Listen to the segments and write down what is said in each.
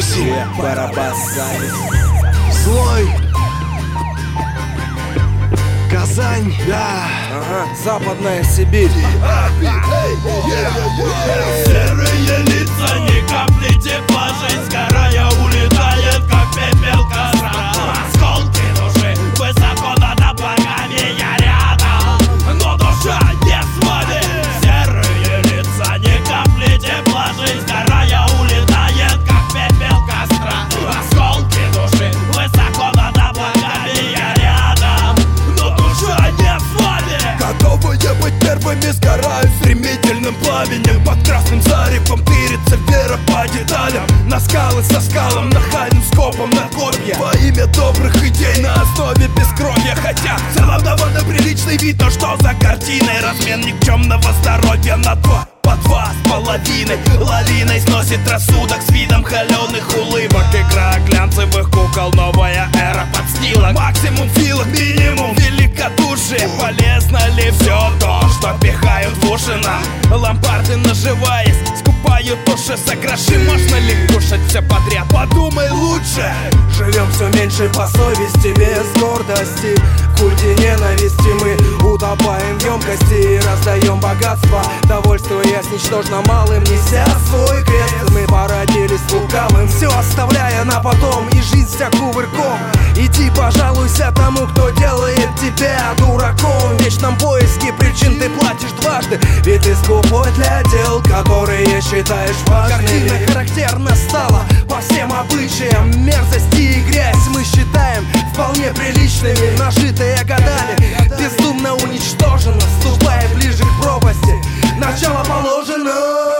8 Барабасами. Злой. Казань, да. Ага, Западная Сибирь. Серые лица, ни капли тепла, жизнь сгорая улетает, как пепел костра. Осколки души высоко над облаками, я рядом, но душа не с вами. Серые лица, ни капли тепла, жизнь сгорая улетает, как пепел костра. Осколки души высоко над облаками, я рядом, но душа не с вами. Готовые быть первыми сгорают стремительным пламенем. Под красным заревом тырится вера по деталям. На скалы со скалом, нахальным скопом на копья. Во имя добрых идей на основе бескровья. Хотя в целом довольно приличный вид, но что за картиной? Размен никчемного здоровья на 2 по 2,5 лавиной сносит рассудок с видом холеных улыбок. Игра глянцевых кукол, новая эра подстилок. Максимум филок, минимум великодушие. Полезно ли все то, что пихают в уши нам? Ломбарды наживаясь, скупают души за гроши. Можно ли кушать все подряд? Подумай лучше. Живем все меньше по совести, без гордости. В культе ненависти мы утопаем в емкости и раздаем богатство, довольствуясь ничтожно малым, неся свой крест. Мы породились лукавым, все оставляя на потом, и жизнь вся кувырком. Иди пожалуйся тому, кто делает тебя дураком. В вечном поиске причин ты платишь дважды, ведь ты скупой для дел, которые считаешь важными. Картина характерна стала по всем обычаям. Мерзость и грязь мы считаем вполне приличными. Нажитые годами бездумно уничтожено, ступая ближе к пропасти. Начало положено.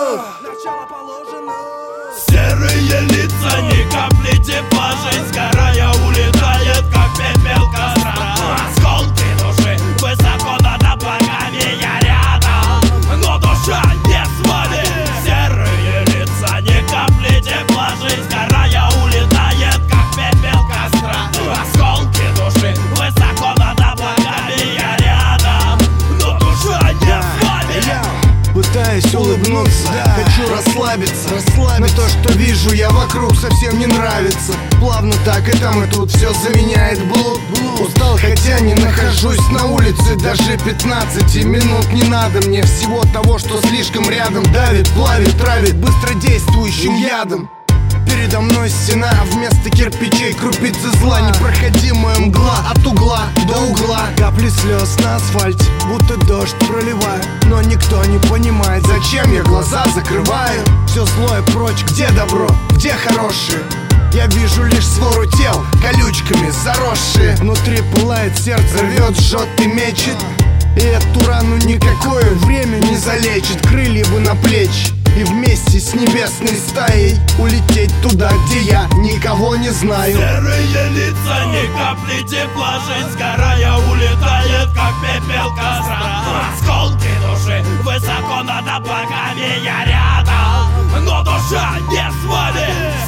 Серые лица, ни капли тепла, жизнь сгорая улетает, как пепел костра. Осколки души высоко над облаками, я рядом, но душа не с вами. Серые лица, ни капли тепла, жизнь сгорая улетает, как пепел костра. Осколки души высоко над облаками, я рядом, но душа не с вами. Пытаюсь улыбнуться, хочу расслабиться. Но то, что вижу я вокруг, совсем не нравится. Плавно так и там, и тут все заменяет блуд. Устал, хотя не нахожусь на улице даже 15 минут. Не надо мне всего того, что слишком рядом. Давит, плавит, травит быстродействующим ядом. Передо мной стена, вместо кирпичей крупицы зла. Непроходимая мгла от угла до угла. Капли слез на асфальте, будто дождь проливаю. Но никто не понимает, зачем я глаза закрываю. Все злое прочь, где добро, где хорошее? Я вижу лишь свору тел, колючками заросшие. Внутри пылает сердце, рвет, жжет и мечет. И эту рану никакое время не залечит. Крылья бы на плечи и вместе с небесной стаей улететь туда, где я никого не знаю. Серые лица, ни капли тепла, жизнь сгорая улетает, как пепел костра. Осколки души высоко над облаками, я рядом, но душа не с вами.